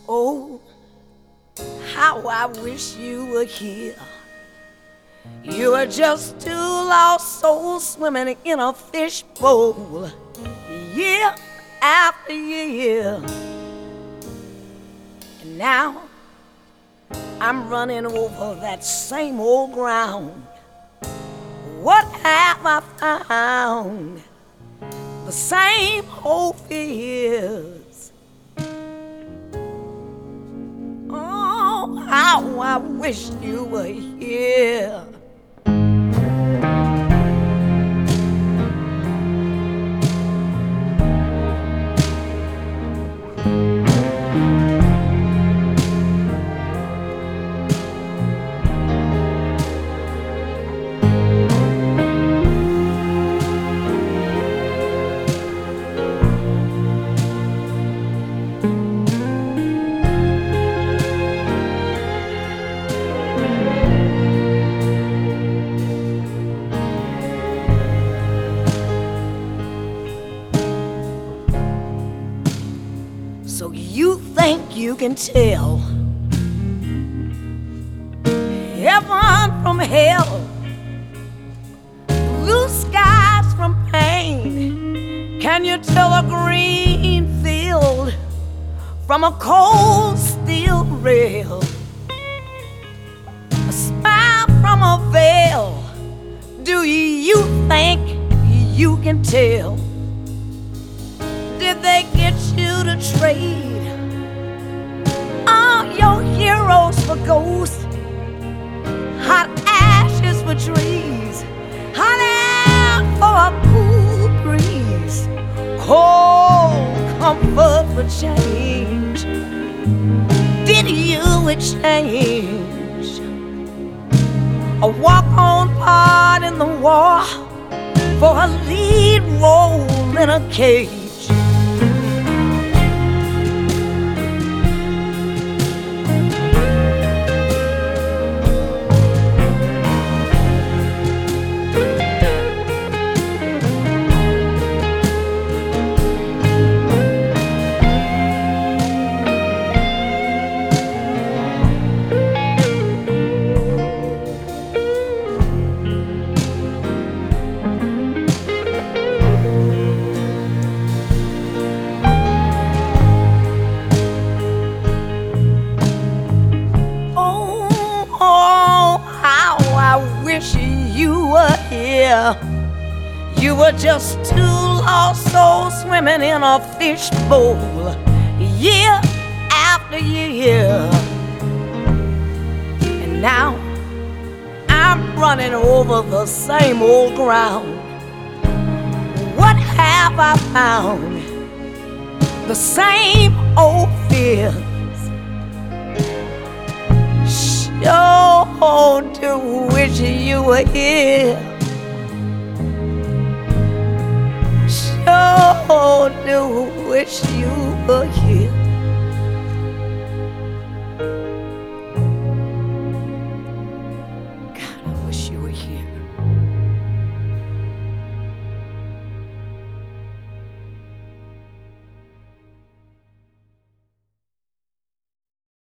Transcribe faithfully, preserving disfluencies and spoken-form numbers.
Oh, how I wish you were here. You are just two lost souls swimming in a fishbowl, year after year. And now I'm running over that same old ground. What have I found? The same old fears. Oh, how I wish you were here. So you think you can tell heaven from hell, blue skies from pain? Can you tell a green field from a cold steel rail? A smile from a veil. Do you think you can tell? Did they get you to trade all your heroes for ghosts, hot ashes for trees, hot air for a cool breeze, cold comfort for change? Did you exchange a walk-on part in the war for a lead role in a cage? You were here. You were just two lost souls swimming in a fishbowl, year after year. And now I'm running over the same old ground. What have I found? The same old fears. Sure do wish you were here. Sure do wish you were here.